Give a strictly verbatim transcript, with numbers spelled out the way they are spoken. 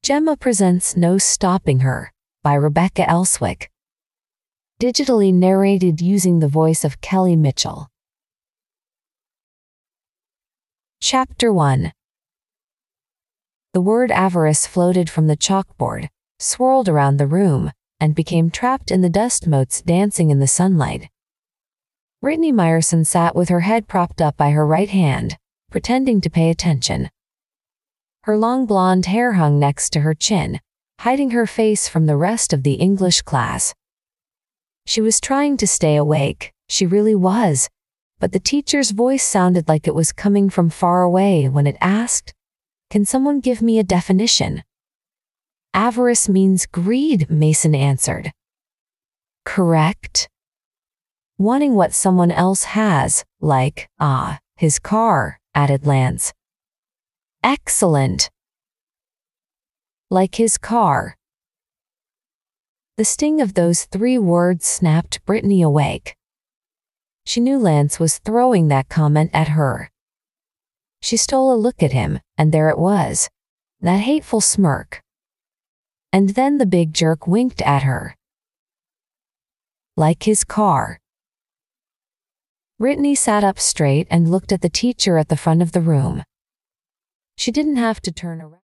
Gemma presents No Stopping Her by Rebecca Elswick. Digitally narrated using the voice of Kelly Mitchell. Chapter one. The word avarice floated from the chalkboard, swirled around the room, and became trapped in the dust motes dancing in the sunlight. Brittany Meyerson sat with her head propped up by her right hand, pretending to pay attention. Her long blonde hair hung next to her chin, hiding her face from the rest of the English class. She was trying to stay awake, she really was, but the teacher's voice sounded like it was coming from far away when it asked, "Can someone give me a definition?" "Avarice means greed," Mason answered. "Correct?" "Wanting what someone else has, like, ah, his car," added Lance. "Excellent. Like his car." The sting of those three words snapped Brittany awake. She knew Lance was throwing that comment at her. She stole a look at him, and there it was, that hateful smirk. And then the big jerk winked at her. Like his car. Brittany sat up straight and looked at the teacher at the front of the room. She didn't have to turn around.